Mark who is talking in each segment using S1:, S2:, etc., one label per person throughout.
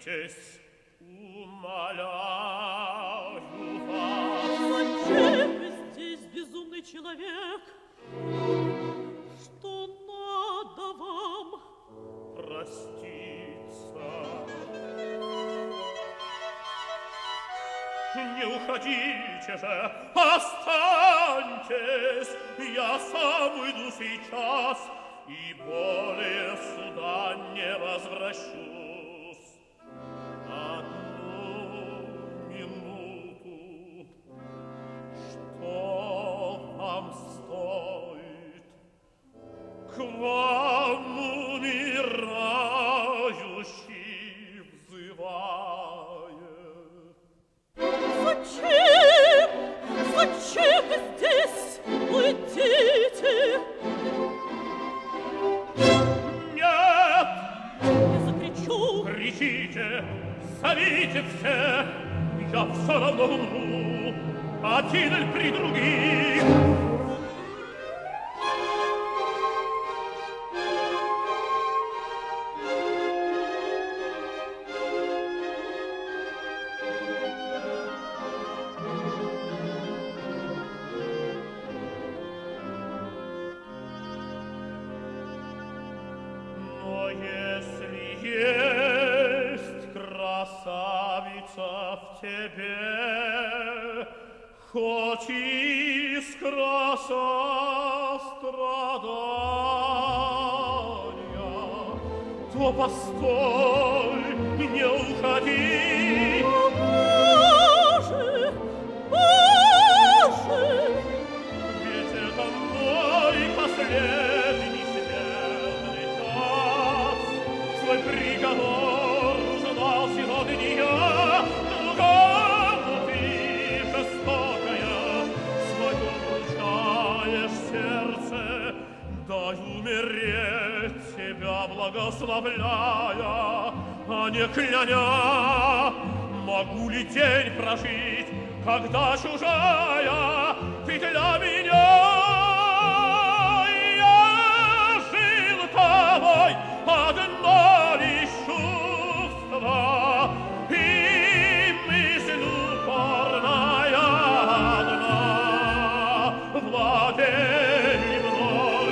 S1: Остановитесь, умоляю вас.
S2: Зачем вы здесь, безумный человек? Что надо вам?
S1: Проститься. Не уходите же, останьтесь, я сам уйду сейчас и более сюда не возвращусь. Одну минуту, что вам стоит? К вам умирающий взывает.
S2: Зачем? Зачем вы здесь? Уйдите!
S1: Нет!
S2: Я закричу!
S1: Кричите! Зовите всех! Я все равно умру! Один или при других! Но если есть красавица в тебе, хоть искра сострадания, то постой, не уходи.
S2: Боже! Боже!
S1: Ведь это мой последний смертный час. Свой приговор ждал сегодня я, другому ты жестокая, свое вручаешь сердце, дай умереть тебя благословляя, а не кляня. Могу ли день прожить, когда чужая ты для меня? Я жил тобой одно лишь чувство, и мысль упорная одна. Владей мной,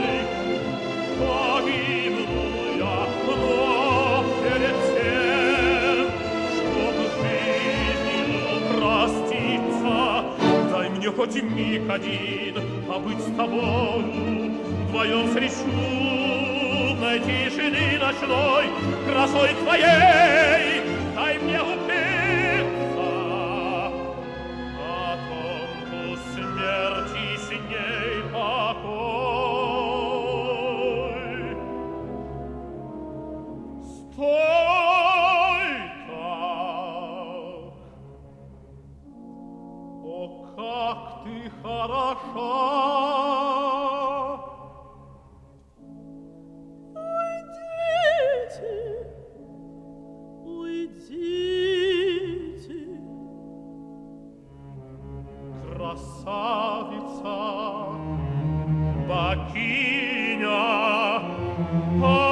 S1: погибну я, но перед тем, чтоб жизнью проститься, дай мне хоть миг один побыть с тобою, вдвоем среди шумной тишины ночной, красой твоей дай мне упиться. Потом у смерти с ней покой. Стой так! О, как ты хороша!
S2: Уйдите! Уйдите!
S1: Красавица, богиня,